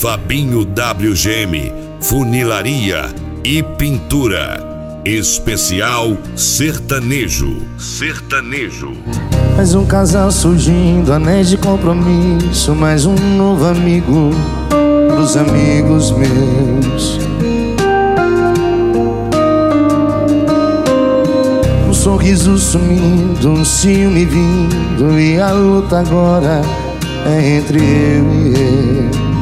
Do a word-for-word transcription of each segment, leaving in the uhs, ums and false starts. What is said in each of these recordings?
Fabinho W G M, funilaria e pintura. Especial sertanejo. Sertanejo. Mais um casal surgindo, anéis de compromisso, mais um novo amigo pros amigos meus. Um sorriso sumindo, um ciúme vindo, e a luta agora é entre eu e ele.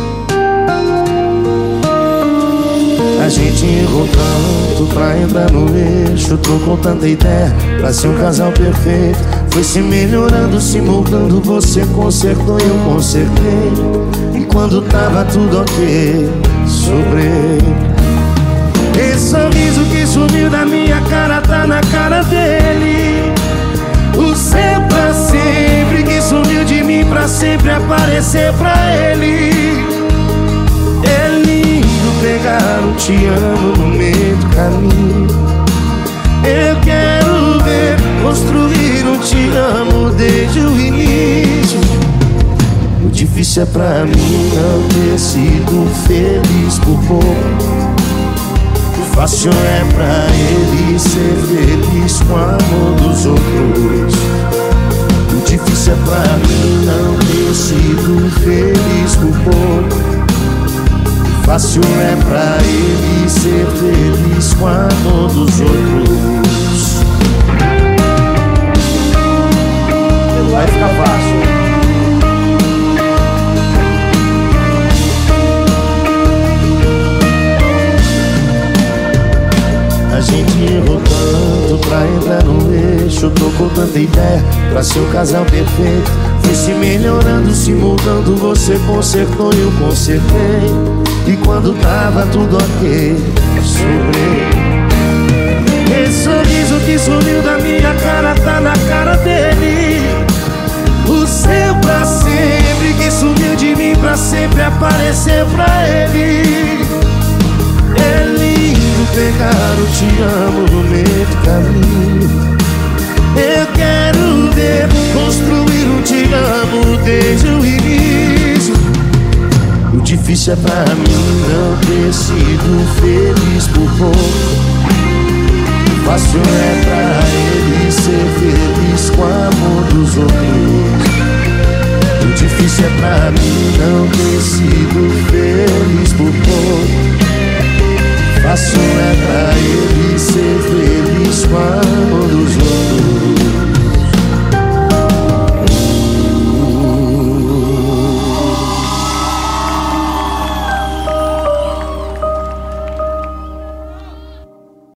A gente errou tanto pra entrar no eixo, trocou tanta ideia pra ser um casal perfeito. Foi se melhorando, se moldando, você consertou e eu consertei. E quando tava tudo ok, sobrei. Esse sorriso que sumiu da minha cara tá na cara dele. O seu pra sempre que sumiu de mim pra sempre aparecer pra ele. É lindo pegar um te amo no meio do caminho. Eu quero ver construir um te amo desde o início. O difícil é pra mim não ter sido feliz por pouco. O fácil é pra ele ser feliz com o amor dos outros. O difícil é pra mim não ter sido feliz por pouco. O fácil é pra ele ser feliz com o amor dos outros. Vai ficar fácil. A gente errou tanto pra entrar no eixo, trocou tanta ideia pra ser um casal perfeito. Foi se melhorando, se mudando, você consertou e eu consertei. E quando tava tudo ok, sobrei. Esse sorriso que sumiu da minha cara tá na cara dele. O seu pra sempre que sumiu de mim pra sempre aparecer pra ele. É lindo pegar o te amo no meio do caminho. Eu quero ver construir um te amo desde o início. O difícil é pra mim não ter sido feliz por pouco. O fácil é pra ele ser feliz com o amor dos outros. O difícil é pra mim não ter sido feliz por pouco. Fácil é pra ele ser feliz com o amor dos outros.